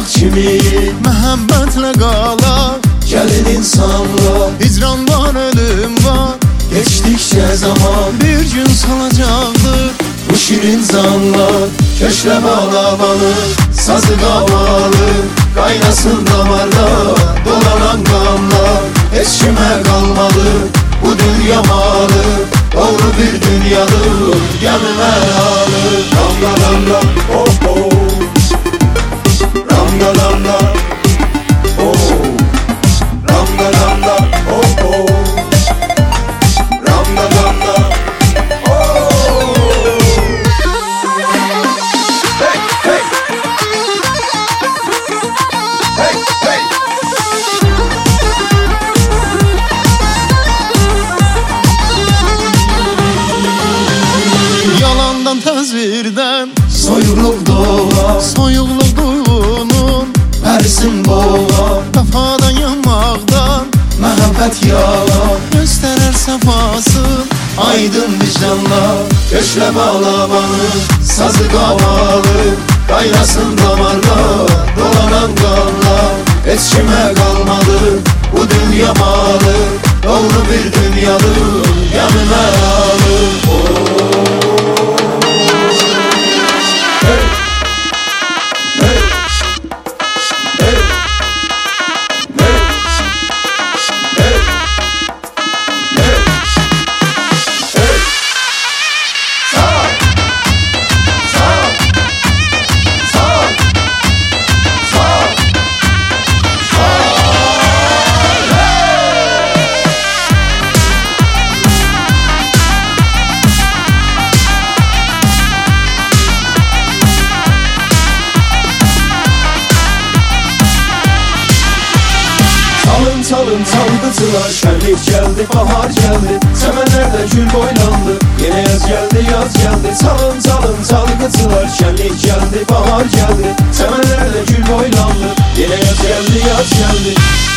kimi Məhəbbətlə qala gəlin insanlar. Hicran var, ölüm var, Geçtikçe zaman bir gün salacaqdır bu şirin zanlar. Köşle balabanı, sazı qavalı, qaynasın damarda dolanan qanlar. Heç kimə qalmadı bu dünya malı, doğru bir dünyadır gəmimə alı. Damla damla oh oh, damla damla oh, damla damla oh oh, damla damla oh. Hey hey, hey hey. Yalandan təzvirdən Soyulup doğar, soyuqluq duyğunun pərsin boğar, Vəfadan yanmaqdan məhəbbət yalan. göstərər səfasın Aydın vicdanlar, köşle balabanı, sazı qavalı, qaynasın damarda dolanan qanlar. Heç kimə qalmadı bu dünya malı, doğru bir dünyadır gəmimə alı. Hey, hey, hey, hey, hey, hey. Hey! Sağ! Sağ! Sağ! Sağ! Sağ! Çalın çalın çalgıcılar, şenlik geldi, bahar geldi, sevenlerde gül boylandı, yine yaz geldi, yaz geldi. Çalın çalın çalgıcılar, şenlik geldi, bahar geldi, sevenlerde gül boylandı, yine yaz geldi, yaz geldi.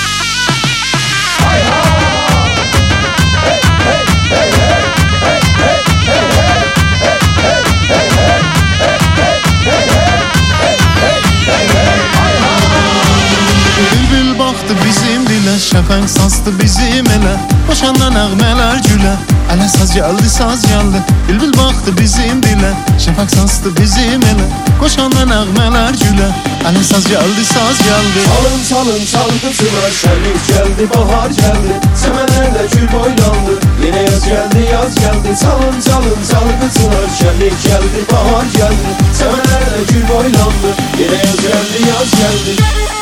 Hay hay! Hey hey hey hey hey hey hey hey hey hey hey hey hey hey. Hay hay! Bülbül baxdı bizim dilə, şəfəng sancdı bizim elə, boşandan nəğmələr gülə, ələ saz gəldi, saz gəldi. Bülbül baxdı bizim dilə, şəfəng sancdı bizim elə, qoşandan nəğmələr gülə, ələ saz gəldi, saz gəldi. Çalın çalın çalgıcılar, şenlik geldi, bahar geldi, sevenlerle gül boylandı, yine yaz geldi, yaz geldi. Çalın çalın çalgıcılar, şenlik geldi, bahar geldi, sevenlerle gül boylandı, yine yaz geldi, yaz geldi.